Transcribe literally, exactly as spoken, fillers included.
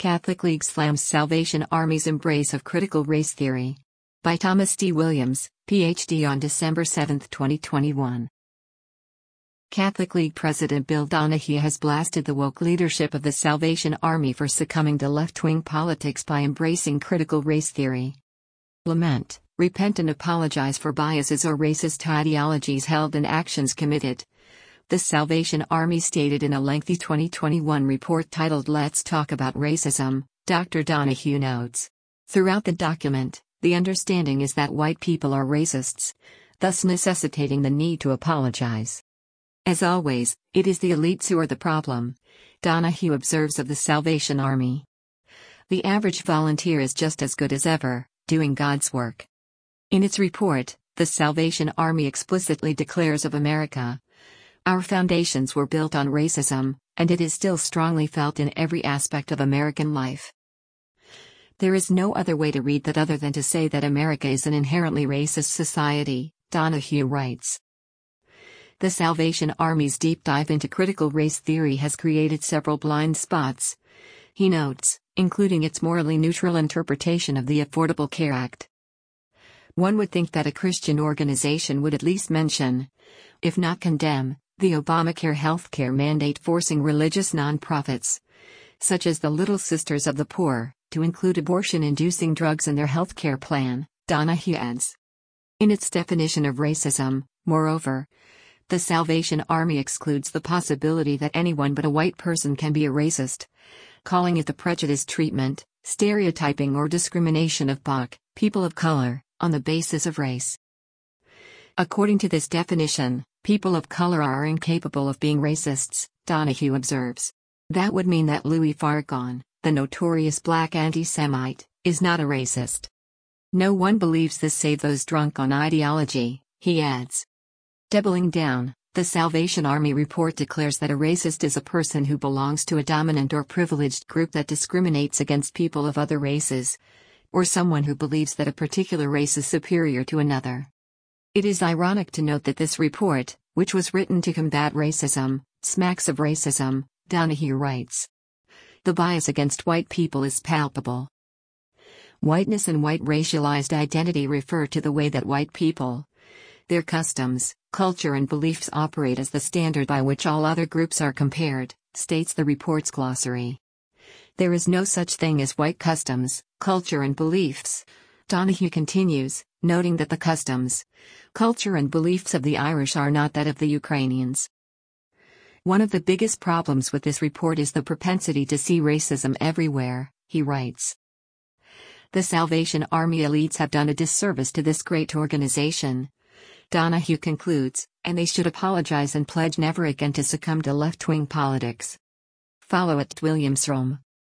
Catholic League slams Salvation Army's embrace of critical race theory. By Thomas D. Williams, P H D on December seventh, twenty twenty-one. Catholic League President Bill Donohue has blasted the woke leadership of the Salvation Army for succumbing to left-wing politics by embracing critical race theory. Lament, repent and apologize for biases or racist ideologies held and actions committed. The Salvation Army stated in a lengthy twenty twenty-one report titled Let's Talk About Racism, Doctor Donohue notes. Throughout the document, the understanding is that white people are racists, thus necessitating the need to apologize. As always, it is the elites who are the problem, Donohue observes of the Salvation Army. The average volunteer is just as good as ever, doing God's work. In its report, the Salvation Army explicitly declares of America, "Our foundations were built on racism, and it is still strongly felt in every aspect of American life." There is no other way to read that other than to say that America is an inherently racist society, Donohue writes. The Salvation Army's deep dive into critical race theory has created several blind spots, he notes, including its morally neutral interpretation of the Affordable Care Act. One would think that a Christian organization would at least mention, if not condemn, the Obamacare healthcare mandate forcing religious nonprofits, such as the Little Sisters of the Poor, to include abortion-inducing drugs in their healthcare plan, Donohue adds. In its definition of racism, moreover, the Salvation Army excludes the possibility that anyone but a white person can be a racist, calling it the prejudiced treatment, stereotyping or discrimination of B A C, people of color, on the basis of race. According to this definition, people of color are incapable of being racists, Donohue observes. That would mean that Louis Farrakhan, the notorious black anti-Semite, is not a racist. No one believes this save those drunk on ideology, he adds. Doubling down, the Salvation Army report declares that a racist is a person who belongs to a dominant or privileged group that discriminates against people of other races, or someone who believes that a particular race is superior to another. It is ironic to note that this report, which was written to combat racism, smacks of racism, Donohue writes. The bias against white people is palpable. Whiteness and white racialized identity refer to the way that white people, their customs, culture and beliefs operate as the standard by which all other groups are compared, states the report's glossary. There is no such thing as white customs, culture and beliefs, Donohue continues, noting that the customs, culture and beliefs of the Irish are not that of the Ukrainians. One of the biggest problems with this report is the propensity to see racism everywhere, he writes. The Salvation Army elites have done a disservice to this great organization, Donohue concludes, and they should apologize and pledge never again to succumb to left-wing politics. Follow at Williamsrom.